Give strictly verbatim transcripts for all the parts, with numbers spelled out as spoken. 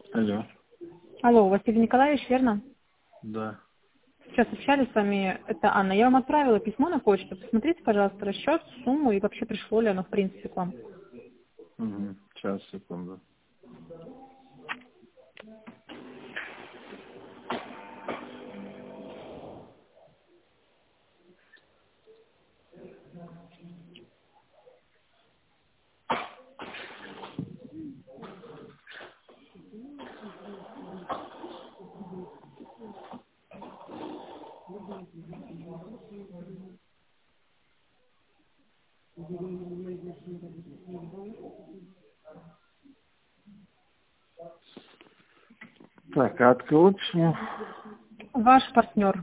Алло. Алло, Василий Николаевич, верно? Да. Сейчас общались с вами, это Анна. Я вам отправила письмо на почту. Посмотрите, пожалуйста, расчет, сумму и вообще пришло ли оно, в принципе, к вам. Угу. Сейчас, секунду. Так, а от кого письмо? Ваш партнер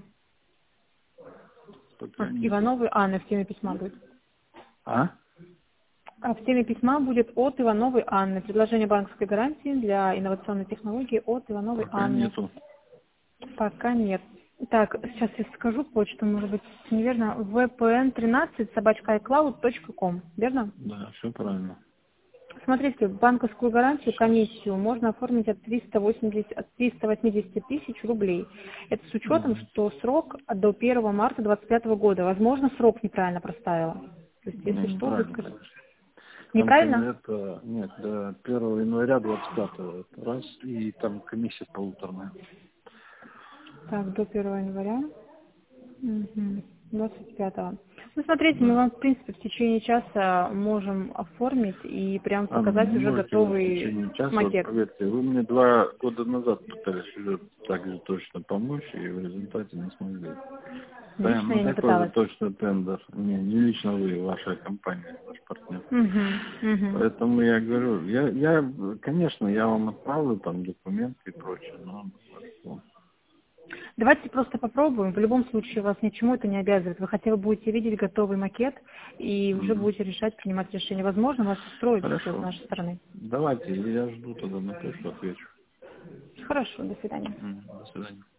Пока от нету. Ивановой Анны в теме письма будет. А? А в теме письма будет от Ивановой Анны. Предложение банковской гарантии для инновационной технологии от Ивановой Пока Анны. нету. Пока нет. Так, сейчас я скажу почту, может быть, неверно. вэ пэ эн тринадцать собачка ай клауд точка ком, верно? Да, все правильно. Смотрите, банковскую гарантию, комиссию можно оформить от триста восемьдесят, от триста восемьдесят тысяч рублей. Это с учетом, Угу. что срок до первого марта двадцать пятого года. Возможно, срок неправильно проставила. То есть, если Не, что, вы неправильно, скажете. конечно. Там Неправильно? коми- это, нет, до первого января двадцать пятого это раз, и там комиссия полуторная. Так, до первого января. Мгм. двадцать пятого. Ну, смотрите, мы Да. вам, в принципе, в течение часа можем оформить и прям А, ну показать не уже можете вы в готовый течение часа, вот макет. поверьте, вы мне два года назад пытались уже так же точно помочь, и в результате не смогли. Да, Лично ну я не такой же пыталась. точно тендер. Не, не лично вы, ваша компания, ваш партнер. Угу, угу. Поэтому я говорю, я, я, конечно, я вам отправлю там документы и прочее, но ну, Давайте просто попробуем. В любом случае вас ничему это не обязывает. Вы хотя бы будете видеть готовый макет и уже мгм. будете решать, принимать решение. Возможно, вас устроит все с Хорошо. нашей стороны. Давайте, я жду тогда на почту, отвечу. Хорошо, до свидания. Мгм. До свидания.